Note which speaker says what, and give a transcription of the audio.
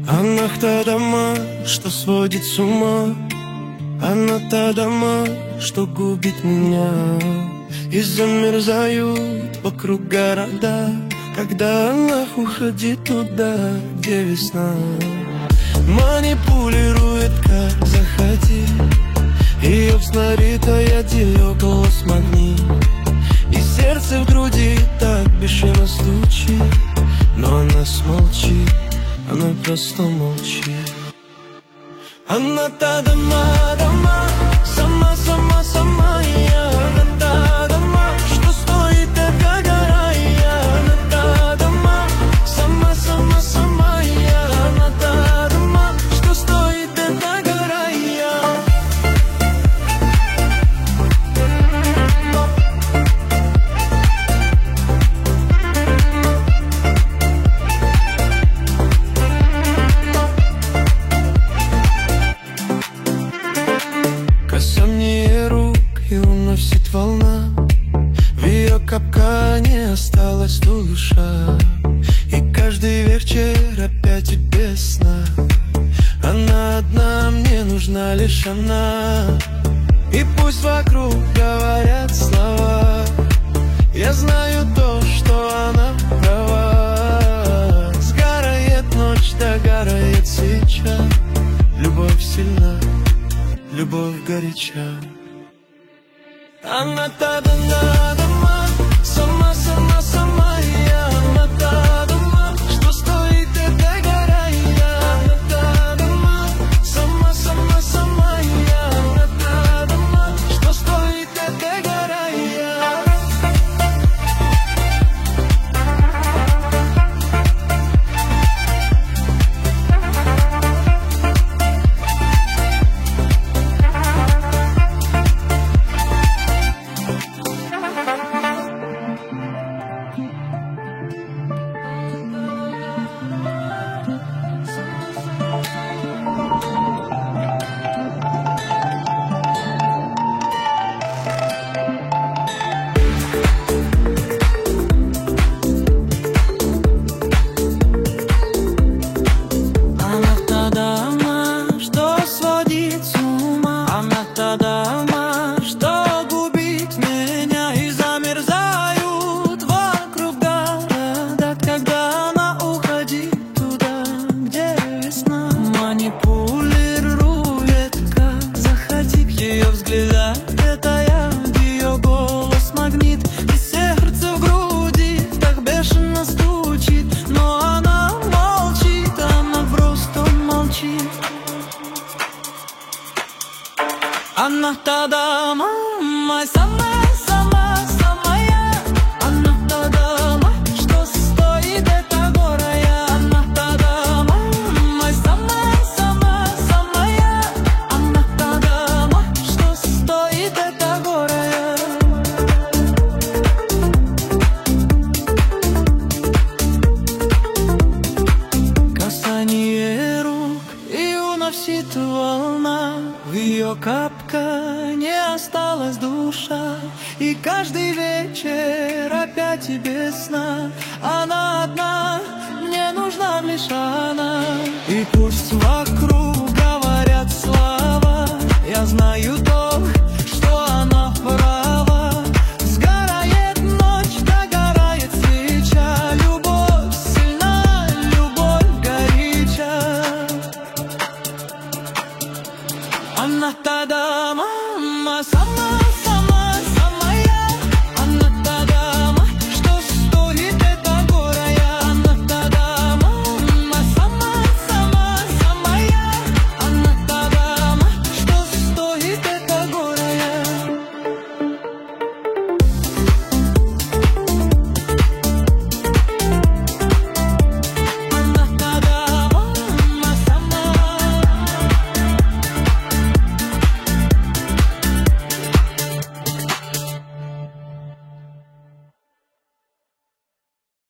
Speaker 1: Она та дома, что сводит с ума. Она та дома, что губит меня. И замерзают вокруг города, когда она уходит туда, где весна. Манипулирует, как захотит. Ее взноритая ее голос магнит. И сердце в груди так бешено стучит. Но она смолчит, она просто молчит. Она та дома, дома, сама, сама, сама я. Она та дома, что стоит эта гора я. Она та дома, сама, сама, сама я. Она та дома, что стоит эта гора я. Касание рук и уносит волна. В ее капкане осталась душа. И каждый вечер опять и без сна. Она одна, мне нужна лишь она. И пусть вокруг говорят слова, я знаю то, что она права. Сгорает ночь, догорает свеча. Любовь сильна, любовь горяча. Она та дома, сама, сама, сама я. Она та дома, что стоит эта гора я. Она та дома, сама, сама, сама я. Она та дома, что стоит эта гора я. Она та дома, моя самая, самая, самая. Она та дома, что стоит эта гора я. Она та дома, моя самая, самая, самая. Она та дома, что стоит эта гора я. Касание рук и уносит волна. В ее капкане осталась душа. И каждый вечер опять и без сна. Она одна, мне нужна лишь она.